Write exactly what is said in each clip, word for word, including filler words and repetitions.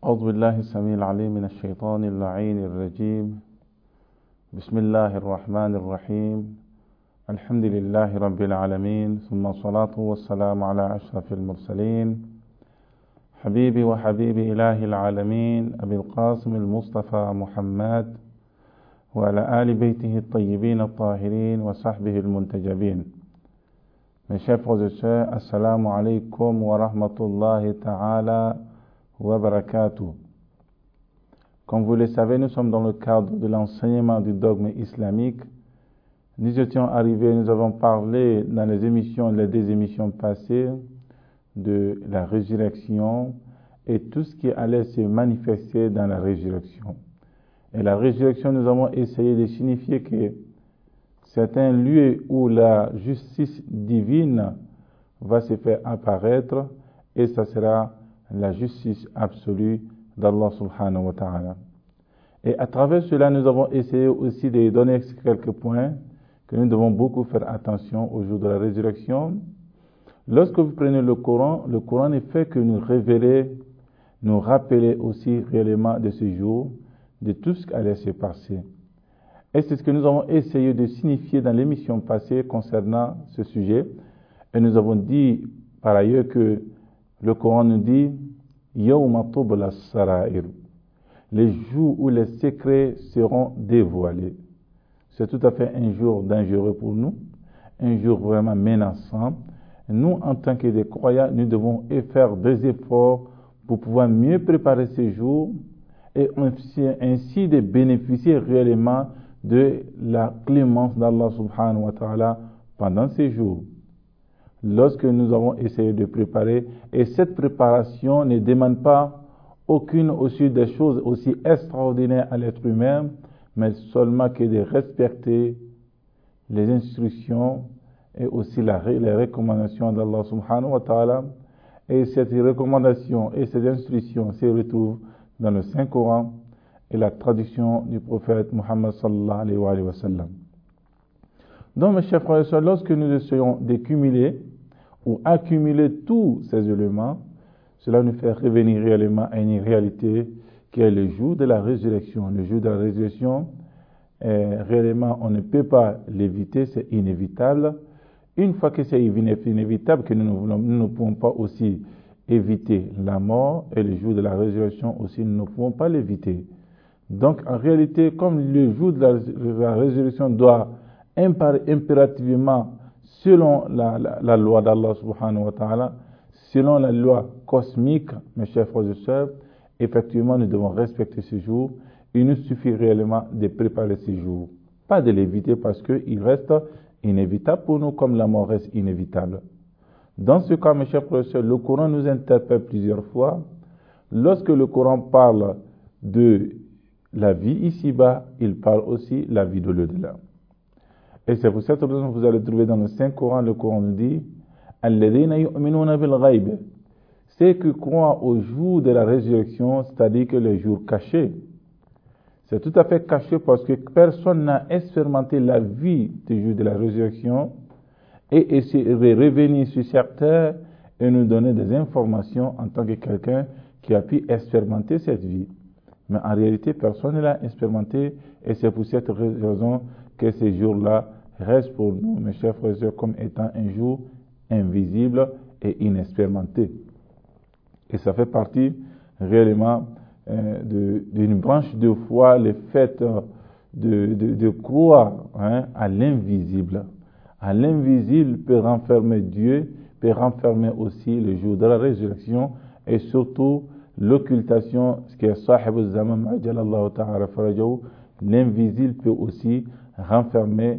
أعوذ بالله السميع العليم من الشيطان اللعين الرجيم. بسم الله الرحمن الرحيم. الحمد لله رب العالمين، ثم الصلاة والسلام على أشرف المرسلين حبيبي وحبيب إله العالمين أبي القاسم المصطفى محمد وعلى آل بيته الطيبين الطاهرين وصحبه المنتجبين. Mes chers frères et sœurs, assalamu alaikum wa rahmatullahi ta'ala wa barakatuh. Comme vous le savez, nous sommes dans le cadre de l'enseignement du dogme islamique. Nous étions arrivés, nous avons parlé dans les émissions, les deux émissions passées, de la résurrection et tout ce qui allait se manifester dans la résurrection. Et la résurrection, nous avons essayé de signifier que c'est un lieu où la justice divine va se faire apparaître, et ça sera la justice absolue d'Allah subhanahu wa ta'ala. Et à travers cela, nous avons essayé aussi de donner quelques points que nous devons beaucoup faire attention au jour de la résurrection. Lorsque vous prenez le Coran, le Coran ne fait que nous révéler, nous rappeler aussi réellement de ce jour, de tout ce qui allait se passer. Et c'est ce que nous avons essayé de signifier dans l'émission passée concernant ce sujet. Et nous avons dit par ailleurs que le Coran nous dit Yawma tubla as-sarair, les jours où les secrets seront dévoilés. C'est tout à fait un jour dangereux pour nous, un jour vraiment menaçant. Nous, en tant que des croyants, nous devons faire des efforts pour pouvoir mieux préparer ces jours et ainsi, ainsi de bénéficier réellement de la clémence d'Allah subhanahu wa ta'ala pendant ces jours. Lorsque nous avons essayé de préparer, et cette préparation ne demande pas aucune aussi des choses aussi extraordinaires à l'être humain, mais seulement que de respecter les instructions et aussi la, les recommandations d'Allah subhanahu wa ta'ala. Et cette recommandation et ces instructions se retrouvent dans le Saint-Coran et la traduction du prophète Muhammad sallallahu alayhi wa sallam. Donc, mes chers frères et sœurs, lorsque nous essayons de cumuler ou accumuler tous ces éléments, cela nous fait revenir réellement à une réalité qui est le jour de la résurrection. Le jour de la résurrection, eh, réellement, on ne peut pas l'éviter, c'est inévitable. Une fois que c'est inévitable, que nous, nous ne pouvons pas aussi éviter la mort, et le jour de la résurrection aussi, nous ne pouvons pas l'éviter. Donc, en réalité, comme le jour de la, de la résurrection doit impérativement, selon la, la, la loi d'Allah subhanahu wa ta'ala, selon la loi cosmique, mes chers frères et sœurs, effectivement, nous devons respecter ce jour. Il nous suffit réellement de préparer ce jour. Pas de l'éviter parce qu'il reste inévitable pour nous comme la mort reste inévitable. Dans ce cas, mes chers frères et sœurs, le Coran nous interpelle plusieurs fois. Lorsque le Coran parle de la vie ici-bas, il parle aussi de la vie de l'au-delà. Et c'est pour cette raison que vous allez trouver dans le Saint-Coran, le Coran nous dit Alladhina yu'minuna bil ghaib, c'est qui croient au jour de la résurrection, c'est-à-dire que le jour caché. C'est tout à fait caché parce que personne n'a expérimenté la vie du jour de la résurrection et essayer de revenir sur cette terre et nous donner des informations en tant que quelqu'un qui a pu expérimenter cette vie. Mais en réalité, personne ne l'a expérimenté, et c'est pour cette raison que ces jours-là restent pour nous, mes chers frères et sœurs, comme étant un jour invisible et inexpérimenté. Et ça fait partie réellement euh, d'une branche de foi, le fait de, de, de croire hein, à l'invisible. À l'invisible peut renfermer Dieu, peut renfermer aussi le jour de la résurrection, et surtout l'occultation, ce qui est Sahib al-Zaman, l'invisible peut aussi renfermer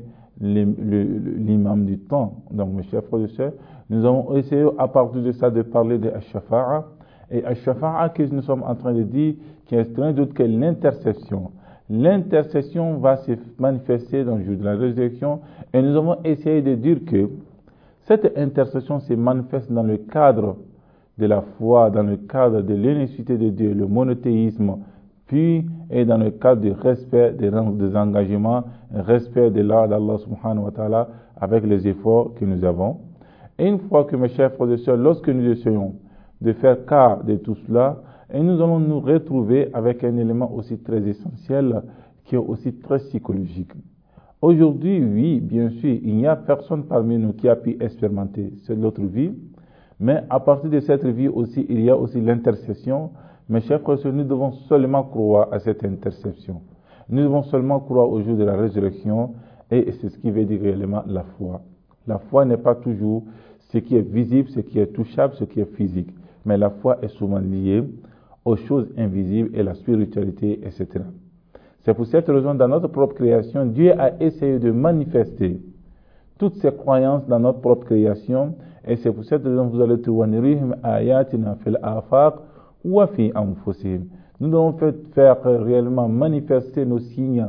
l'imam du temps. Donc, mes chers frères et sœurs, nous avons essayé à partir de ça de parler de Ash-Shafa'a. Et Ash-Shafa'a, que nous sommes en train de dire, qui est rien d'autre que l'intercession. L'intercession va se manifester dans le jour de la résurrection, et nous avons essayé de dire que cette intercession se manifeste dans le cadre de la foi, dans le cadre de l'unicité de Dieu, le monothéisme, puis et dans le cadre du respect des, des engagements, respect de l'art d'Allah subhanahu wa ta'ala avec les efforts que nous avons. Et une fois que mes chers frères et sœurs, lorsque nous essayons de faire cas de tout cela, Et nous allons nous retrouver avec un élément aussi très essentiel, qui est aussi très psychologique. Aujourd'hui, oui, bien sûr, il n'y a personne parmi nous qui a pu expérimenter l'autre vie, mais à partir de cette vie aussi, il y a aussi l'intercession. Mes chers frères, nous devons seulement croire à cette intercession. Nous devons seulement croire au jour de la résurrection, et c'est ce qui veut dire réellement la foi. La foi n'est pas toujours ce qui est visible, ce qui est touchable, ce qui est physique, mais la foi est souvent liée aux choses invisibles et la spiritualité, et cetera. C'est pour cette raison, dans notre propre création, Dieu a essayé de manifester toutes ces croyances dans notre propre création, et c'est pour cette raison que vous allez trouver ayatina fil afaq wa fi anfusihim. Nous devons faire réellement manifester nos signes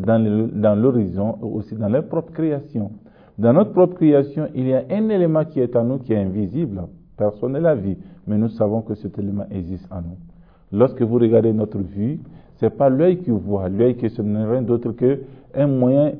dans l'horizon et aussi dans leur propre création. Dans notre propre création, il y a un élément qui est en nous qui est invisible. Personne ne l'a vu, mais nous savons que cet élément existe en nous. Lorsque vous regardez notre vue, ce n'est pas l'œil qui voit. L'œil qui ce n'est rien d'autre qu'un moyen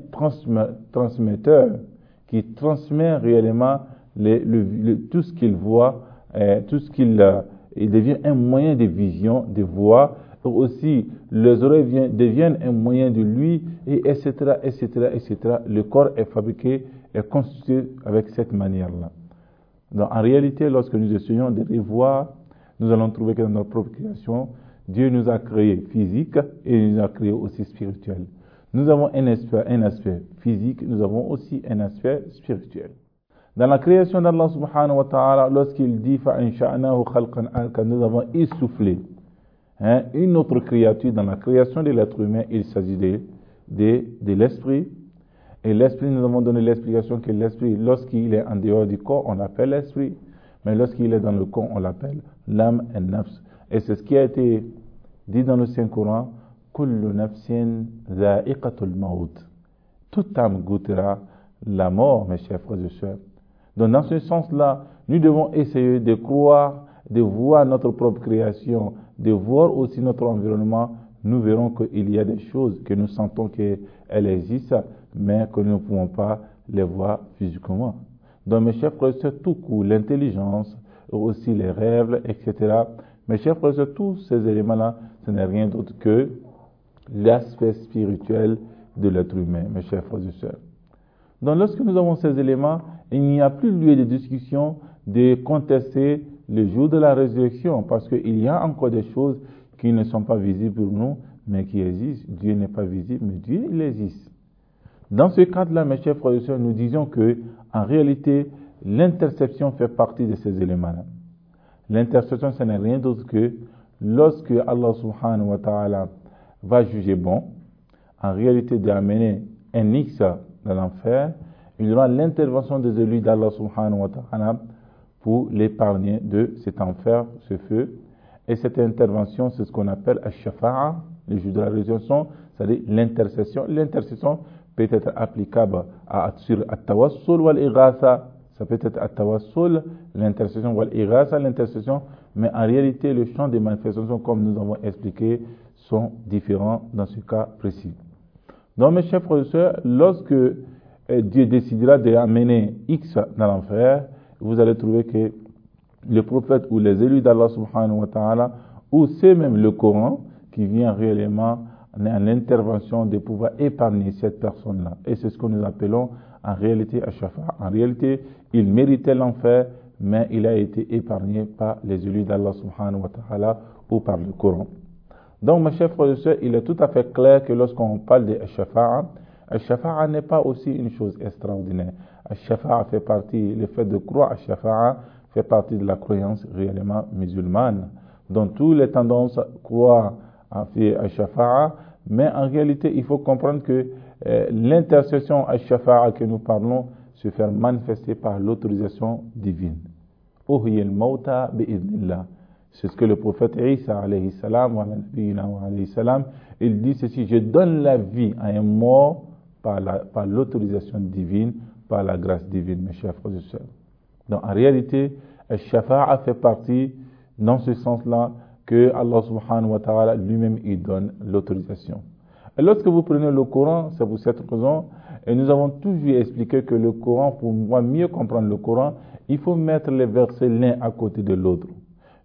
transmetteur qui transmet réellement les, le, le, tout ce qu'il voit, euh, tout ce qu'il euh, il devient un moyen de vision, de voir. Aussi, les oreilles viennent, deviennent un moyen de lui, et etc., etc., et cetera. Le corps est fabriqué, est constitué avec cette manière-là. Donc, en réalité, lorsque nous essayons de revoir, nous allons trouver que dans notre propre création, Dieu nous a créés physique et il nous a créés aussi spirituel. Nous avons un aspect, un aspect physique, nous avons aussi un aspect spirituel. Dans la création d'Allah subhanahu wa ta'ala, lorsqu'il dit فَأَنْشَأْنَاهُ خَلْقًا que nous avons essoufflé hein, une autre créature dans la création de l'être humain, il s'agit de, de, de l'esprit. Et l'esprit, nous avons donné l'explication que l'esprit, lorsqu'il est en dehors du corps, on l'appelle l'esprit. Mais lorsqu'il est dans le corps, on l'appelle l'âme et nafs. Et c'est ce qui a été dit dans le Saint-Coran, Kullu nafsin za'iqatul maut. Toute âme goûtera la mort, mes chers frères et sœurs. Donc, dans ce sens-là, nous devons essayer de croire, de voir notre propre création, de voir aussi notre environnement. Nous verrons qu'il y a des choses que nous sentons qu'elles existent, mais que nous ne pouvons pas les voir physiquement. Donc, mes chers frères et sœurs, tout coup, l'intelligence, aussi les rêves, et cetera. Mes chers frères et sœurs, tous ces éléments-là, ce n'est rien d'autre que l'aspect spirituel de l'être humain, mes chers frères et sœurs. Donc, lorsque nous avons ces éléments, il n'y a plus lieu de discussion de contester le jour de la résurrection, parce qu'il y a encore des choses qui ne sont pas visibles pour nous, mais qui existent. Dieu n'est pas visible, mais Dieu, il existe. Dans ce cadre-là, mes chers frères et sœurs, nous disons que, en réalité, l'interception fait partie de ces éléments-là. L'intercession, ce n'est rien d'autre que lorsque Allah subhanahu wa ta'ala va juger bon, en réalité d'amener un X dans l'enfer, il y aura l'intervention des élus d'Allah subhanahu wa ta'ala pour l'épargner de cet enfer, ce feu. Et cette intervention, c'est ce qu'on appelle al-shafa'a, le jour de la résurrection, c'est-à-dire l'intercession. L'intercession peut être applicable à, sur at-tawassul wal-ighatha. Ça peut être at-tawassul, l'intercession wal-ighatha, l'intercession. Mais en réalité, le champ des manifestations, comme nous avons expliqué, sont différents dans ce cas précis. Donc, mes chers frères et sœurs, lorsque Dieu décidera d'amener X dans l'enfer, vous allez trouver que le prophète ou les élus d'Allah subhanahu wa ta'ala, ou c'est même le Coran qui vient réellement en intervention de pouvoir épargner cette personne-là. Et c'est ce que nous appelons en réalité Ash-Shafa. En réalité, il méritait l'enfer, mais il a été épargné par les élus d'Allah subhanahu wa ta'ala ou par le Coran. Donc, mes chers frères et sœurs, il est tout à fait clair que lorsqu'on parle de Ash-Shafa'a, Ash-Shafa'a n'est pas aussi une chose extraordinaire. Ash-Shafa'a fait partie, le fait de croire Ash-Shafa'a fait partie de la croyance réellement musulmane. Donc, toutes les tendances croient à Ash-Shafa'a, mais en réalité, il faut comprendre que euh, l'intercession Ash-Shafa'a que nous parlons se fait manifester par l'autorisation divine. Uhiyil mauta bi'idnillah. C'est ce que le prophète Isa alayhi salam, wa alayhi salam, il dit ceci: je donne la vie à un mort par, la, par l'autorisation divine, par la grâce divine, mes chers frères et sœurs. Donc en réalité, Al-Shafa'a fait partie, dans ce sens-là, que Allah subhanahu wa ta'ala lui-même il donne l'autorisation. Et lorsque vous prenez le Coran, c'est pour cette raison, et nous avons toujours expliqué que le Coran, pour moi mieux comprendre le Coran, il faut mettre les versets l'un à côté de l'autre.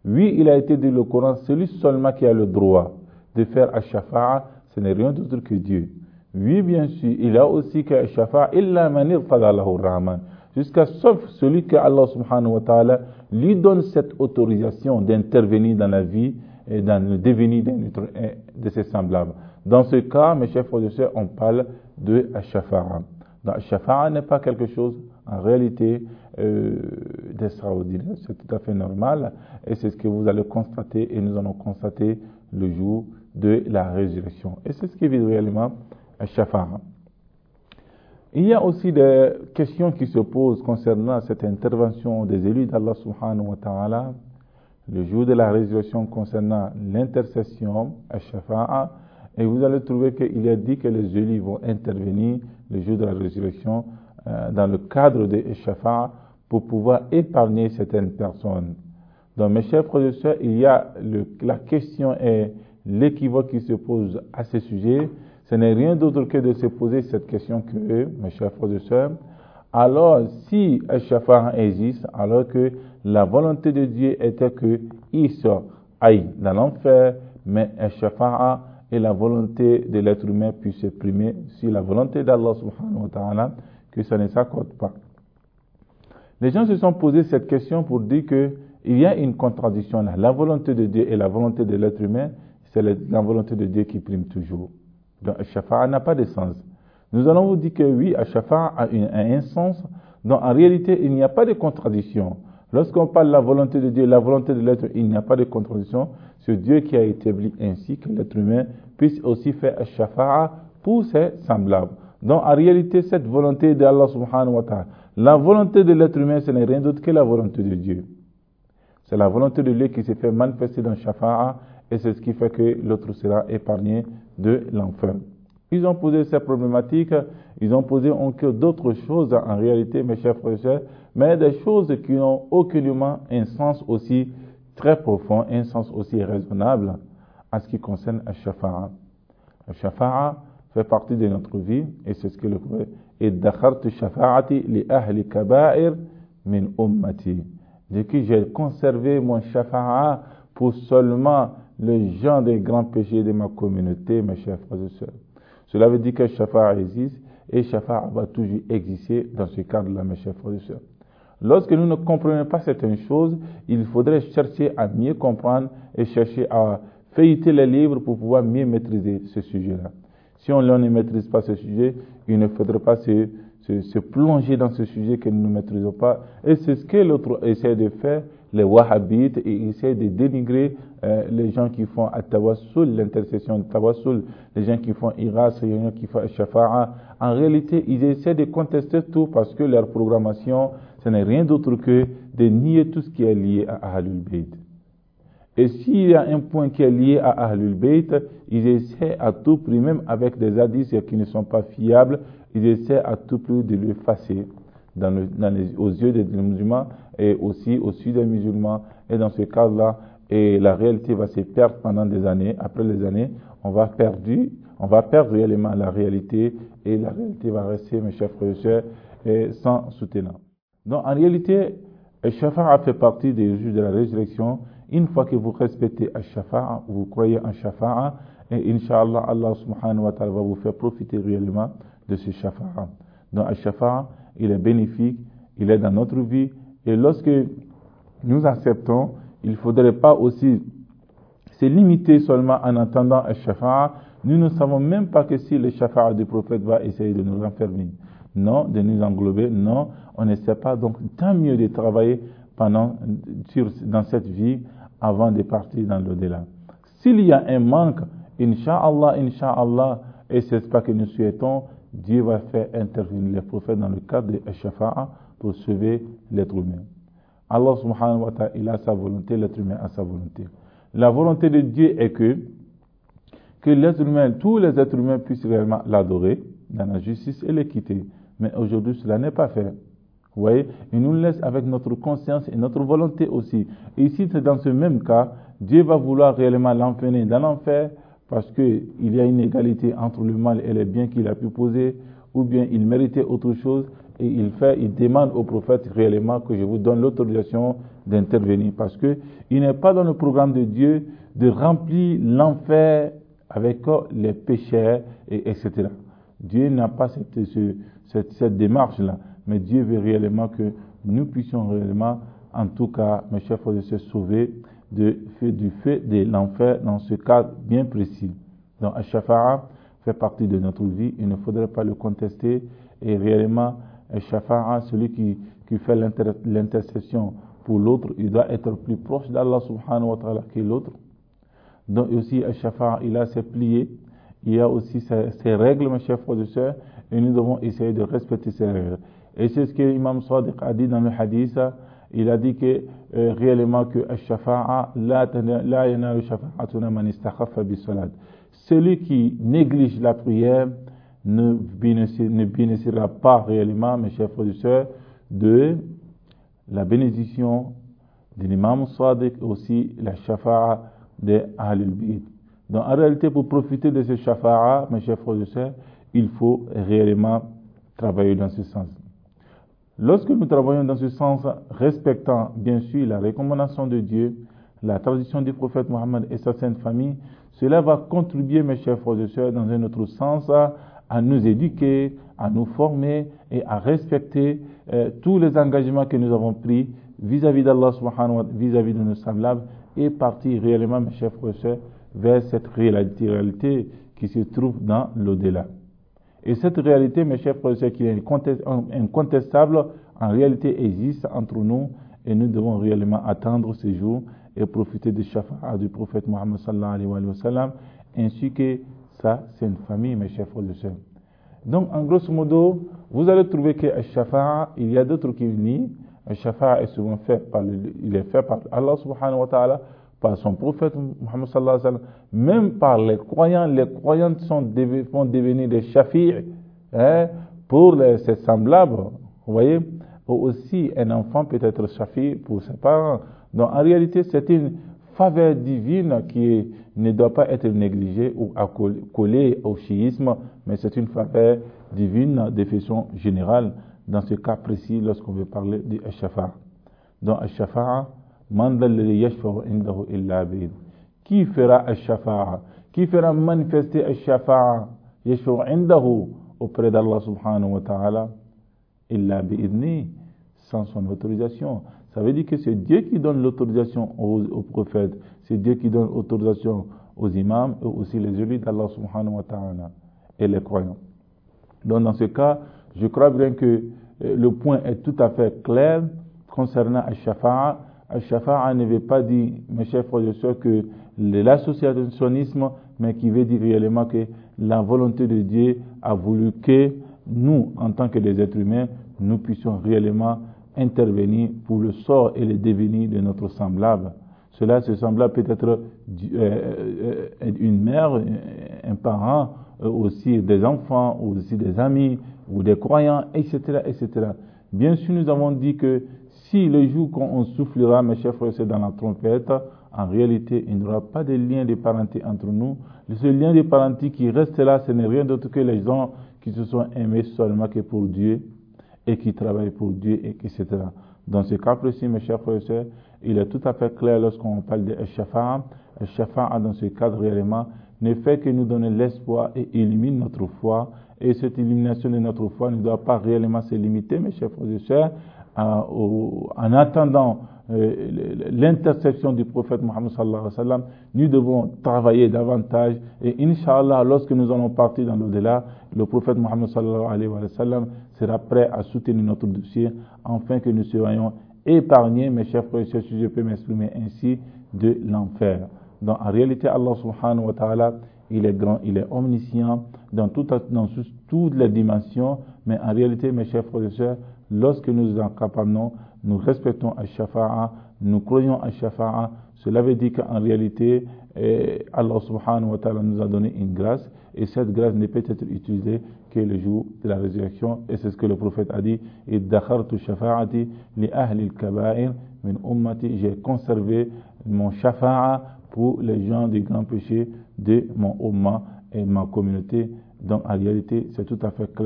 Oui, il a été dit dans le Coran, celui seulement qui a le droit de faire ash-shafa'a, ce n'est rien d'autre que Dieu. Oui, bien sûr, il a aussi que ash-shafa'a illa man irtada lahu ar-rahman. Jusqu'à sauf celui que Allah subhanahu wa ta'ala lui donne cette autorisation d'intervenir dans la vie et dans le devenir de ses semblables. Dans ce cas, mes chers frères et sœurs, on parle de ash-shafa'a. Donc, ash-shafa'a n'est pas quelque chose, en réalité, euh, d'extraordinaire. C'est tout à fait normal. Et c'est ce que vous allez constater et nous allons constater le jour de la résurrection. Et c'est ce qui est réellement ash-shafa'a. Il y a aussi des questions qui se posent concernant cette intervention des élus d'Allah subhanahu wa ta'ala le jour de la résurrection concernant l'intercession, ash-shafa'a, et vous allez trouver qu'il est dit que les élus vont intervenir le jour de la résurrection euh, dans le cadre de ash-shafa'a pour pouvoir épargner certaines personnes. Donc mes chers frères et sœurs, il y a le, la question et l'équivoque qui se pose à ce sujet. Ce n'est rien d'autre que de se poser cette question que, mes chers frères et sœurs, alors si ash-shafa'a existe, alors que la volonté de Dieu était qu'il aille dans l'enfer, mais ash-shafa'a et la volonté de l'être humain puisse s'exprimer sur la volonté d'Allah subhanahu wa ta'ala, que ça ne s'accorde pas. Les gens se sont posé cette question pour dire qu'il y a une contradiction là. La volonté de Dieu et la volonté de l'être humain, c'est la volonté de Dieu qui prime toujours. Donc, ash-shafa'a n'a pas de sens. Nous allons vous dire que oui, ash-shafa'a a, une, a un sens, donc en réalité, il n'y a pas de contradiction. Lorsqu'on parle de la volonté de Dieu et la volonté de l'être, il n'y a pas de contradiction. C'est Dieu qui a établi ainsi que l'être humain puisse aussi faire ash-shafa'a pour ses semblables. Donc en réalité, cette volonté d'Allah subhanahu wa ta'ala, la volonté de l'être humain, ce n'est rien d'autre que la volonté de Dieu. C'est la volonté de Dieu qui s'est fait manifester dans shafa'a et c'est ce qui fait que l'autre sera épargné de l'enfer. Ils ont posé ces problématiques, ils ont posé encore d'autres choses en réalité, mes chers frères et sœurs, mais des choses qui n'ont aucunement un sens aussi très profond, un sens aussi raisonnable en ce qui concerne ash-shafa'a. Ash-shafa'a fait partie de notre vie et c'est ce que le prophète et dakhartu shafa'ati li ahli kaba'ir min ummati. De qui j'ai conservé mon shafa'a pour seulement les gens des grands péchés de ma communauté, mes chers frères et sœurs. Cela veut dire que shafa'a existe et shafa'a va toujours exister dans ce cadre-là, mes chers frères et sœurs. Lorsque nous ne comprenons pas certaines choses, il faudrait chercher à mieux comprendre et chercher à feuilleter les livres pour pouvoir mieux maîtriser ce sujet-là. Si on ne maîtrise pas ce sujet, il ne faudrait pas se, se, se plonger dans ce sujet que nous ne maîtrisons pas. Et c'est ce que l'autre essaie de faire, les wahhabites, et ils essaient de dénigrer euh, les gens qui font at-tawassul, l'intercession de tawassul, les gens qui font iras, les gens qui font shafa'a. En réalité, ils essaient de contester tout parce que leur programmation, ce n'est rien d'autre que de nier tout ce qui est lié à Ahlul Bayt. Et s'il y a un point qui est lié à Ahlul Bayt, ils essaient à tout prix, même avec des hadiths qui ne sont pas fiables, ils essaient à tout prix de l'effacer dans le, dans les, aux yeux des musulmans et aussi aux yeux des musulmans. Et dans ce cas-là, et la réalité va se perdre pendant des années. Après les années, on va perdre, on va perdre réellement la réalité et la réalité va rester, mes chers frères et sœurs, et sans soutenant. Donc en réalité, Ash-shafa'a fait partie des jours de la résurrection. Une fois que vous respectez Ash-shafa'a, vous croyez en Shafa'a, et Inch'Allah, Allah subhanahu wa ta'ala va vous faire profiter réellement de ce Shafa'a. Donc Ash-shafa'a, il est bénéfique, il est dans notre vie, et lorsque nous acceptons, il ne faudrait pas aussi se limiter seulement en entendant Ash-shafa'a. Nous ne savons même pas que si le Shafa'a du prophète va essayer de nous renfermer. Non, de nous englober, non, on ne sait pas. Donc, tant mieux de travailler pendant, sur, dans cette vie avant de partir dans l'au-delà. S'il y a un manque, Inch'Allah, Inch'Allah, et c'est ce que nous souhaitons, Dieu va faire intervenir les prophètes dans le cadre de Shafa'a pour sauver l'être humain. Allah subhanahu wa ta'ala, il a sa volonté, l'être humain a sa volonté. La volonté de Dieu est que, que l'être humain, tous les êtres humains puissent réellement l'adorer dans la justice et l'équité. Mais aujourd'hui, cela n'est pas fait. Vous voyez, il nous laisse avec notre conscience et notre volonté aussi. Et ici, c'est dans ce même cas, Dieu va vouloir réellement l'enfermer dans l'enfer parce qu'il y a une égalité entre le mal et le bien qu'il a pu poser, ou bien il méritait autre chose. et il fait, il demande au prophète réellement que je vous donne l'autorisation d'intervenir, parce que il n'est pas dans le programme de Dieu de remplir l'enfer avec les pécheurs, et, etc. Dieu n'a pas cette, cette, cette démarche-là, mais Dieu veut réellement que nous puissions réellement, en tout cas, mes chers frères et sœurs, se sauver de, du feu de l'enfer dans ce cas bien précis. Donc, Ash-Shafa'a fait partie de notre vie, il ne faudrait pas le contester, et réellement, Ash-Shafa'a, celui qui, qui fait l'inter, l'intercession pour l'autre, il doit être plus proche d'Allah subhanahu wa ta'ala que l'autre. Donc aussi, Ash-Shafa'a, il a ses pliés, il y a aussi ses, ses règles, mes chers frères et sœurs, et nous devons essayer de respecter ces règles. Et c'est ce que l'imam Sadiq a dit dans le hadith. Il a dit que euh, réellement que Ash-Shafa'a la yanalu shafa'atuna man istakhaffa bis-salat. Celui qui néglige la prière ne bénéficiera, ne bénéficiera pas réellement, mes chers frères et sœurs, de la bénédiction de l'imam Sadiq, aussi la Shafa'a de Ahlul Bayt. Donc en réalité, pour profiter de ce Shafa'a, mes chers frères et sœurs, il faut réellement travailler dans ce sens. Lorsque nous travaillons dans ce sens, respectant bien sûr la recommandation de Dieu, la tradition du prophète Mohammed et sa sainte famille, cela va contribuer, mes chers frères et sœurs, dans un autre sens, à nous éduquer, à nous former et à respecter euh, tous les engagements que nous avons pris vis-à-vis d'Allah subhanahu wa ta'ala, vis-à-vis de nos semblables, et partir réellement, mes chers frères et sœurs, vers cette réalité, réalité qui se trouve dans l'au-delà. Et cette réalité, mes chers frères et sœurs, qui est incontestable, en réalité existe entre nous, et nous devons réellement attendre ce jour et profiter de Shafa'a du prophète Mohammed sallallahu alayhi wa sallam, ainsi que sa sainte famille, mes chers frères et sœurs. Donc, en grosso modo, vous allez trouver que Shafa'a, il y a d'autres qui nient. Shafa'a est souvent fait par, le, il est fait par Allah subhanahu wa ta'ala, par son prophète Mohammed sallallahu alayhi wa sallam, même par les croyants. Les croyants sont dev, vont devenir des shafi'i hein, pour les, ses semblables. Vous voyez, ou aussi un enfant peut être shafi'i pour ses parents. Donc en réalité, c'est une faveur divine qui est, ne doit pas être négligée ou accolée au chiisme, mais c'est une faveur divine de façon générale, dans ce cas précis, lorsqu'on veut parler de Ash-Shafa'a. Donc Ash-Shafa'a, qui fera Ash-Shafa'a, qui fera manifester Ash-Shafa'a auprès d'Allah subhanahu wa ta'ala, illa bi'idni, sans son autorisation. Ça veut dire que c'est Dieu qui donne l'autorisation aux, aux prophètes, c'est Dieu qui donne l'autorisation aux imams et aussi les élus d'Allah subhanahu wa ta'ala et les croyants. Donc dans ce cas, je crois bien que euh, le point est tout à fait clair concernant Ash-Shafa'a. Ash-Shafa'a ne veut pas dire, mes chers frères et sœurs, que l'associationnisme, mais qui veut dire réellement que la volonté de Dieu a voulu que nous, en tant que des êtres humains, nous puissions réellement intervenir pour le sort et le devenir de notre semblable. Cela, ce semblable peut être euh, une mère, un parent, aussi des enfants, ou aussi des amis, ou des croyants, et cetera, et cetera. Bien sûr, nous avons dit que si le jour qu'on soufflera, mes chers frères et sœurs, dans la trompette, en réalité, il n'y aura pas de lien de parenté entre nous. Ce lien de parenté qui reste là, ce n'est rien d'autre que les gens qui se sont aimés seulement que pour Dieu et qui travaillent pour Dieu, et cetera. Dans ce cas précis, mes chers frères et sœurs, il est tout à fait clair lorsqu'on parle de Shafa'a. Shafa'a, dans ce cadre réellement, ne fait que nous donner l'espoir et illumine notre foi. Et cette illumination de notre foi ne doit pas réellement se limiter, mes chers frères et sœurs, à, au, en attendant euh, l'intercession du prophète Mohammed sallallahu alayhi wa sallam. Nous devons travailler davantage, et Inch'Allah, lorsque nous allons partir dans l'au-delà, le prophète Mohammed sallallahu alayhi wa sallam sera prêt à soutenir notre dossier, afin que nous soyons épargnés, mes chers frères et sœurs, si je peux m'exprimer ainsi, de l'enfer. Donc en réalité, Allah subhanahu wa ta'ala, il est grand, il est omniscient dans, tout, dans toutes les dimensions, mais en réalité, mes chers frères et sœurs, lorsque nous en capablons, nous respectons Ash-Shafa'a, nous croyons à Ash-Shafa'a, cela veut dire qu'en réalité, eh, Allah subhanahu wa ta'ala nous a donné une grâce, et cette grâce ne peut être utilisée que le jour de la résurrection, et c'est ce que le prophète a dit, « Iddakhartu shafa'ati li ahli al-kaba'ir min ummati » j'ai conservé mon shafa'a pour les gens des grands péchés de mon umma et ma communauté. Donc en réalité, c'est tout à fait clair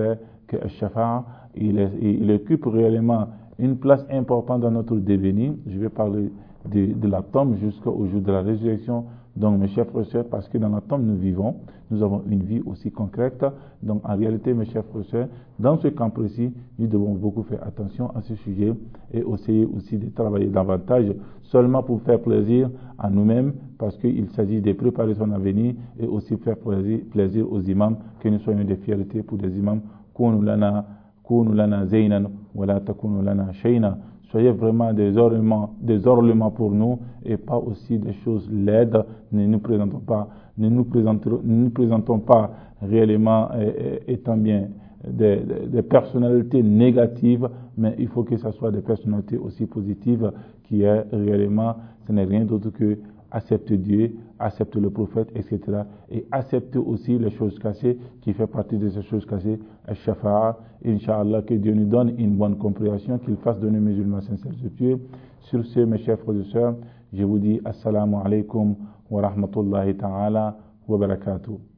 que Al-Shafa'a, il, est, il occupe réellement une place importante dans notre devenir. Je vais parler de, de la tombe jusqu'au jour de la résurrection. Donc, mes chers frères et sœurs, parce que dans la tombe nous vivons, nous avons une vie aussi concrète. Donc, en réalité, mes chers frères et sœurs, dans ce camp précis, nous devons beaucoup faire attention à ce sujet et essayer aussi de travailler davantage seulement pour faire plaisir à nous-mêmes, parce qu'il s'agit de préparer son avenir et aussi faire plaisir, plaisir aux imams, que nous soyons des fiertés pour des imams. Kunu lana, kunu lana zaynan, wala takunu lana shayna. Soyez vraiment des ornements, des ornements pour nous et pas aussi des choses laides. Ne nous présentons pas, ne nous présentons, ne nous présentons pas réellement eh, étant bien des, des, des personnalités négatives, mais il faut que ce soit des personnalités aussi positives qui est réellement, ce n'est rien d'autre que accepter Dieu, accepter le prophète, et cetera. Et accepter aussi les choses cachées, qui fait partie de ces choses cachées, Al-Shafa'a. Inch'Allah, que Dieu nous donne une bonne compréhension, qu'il fasse de nous musulmans sincères de Dieu. Sur ce, mes chers frères et sœurs, je vous dis Assalamu alaikum wa rahmatullahi ta'ala wa barakatuh.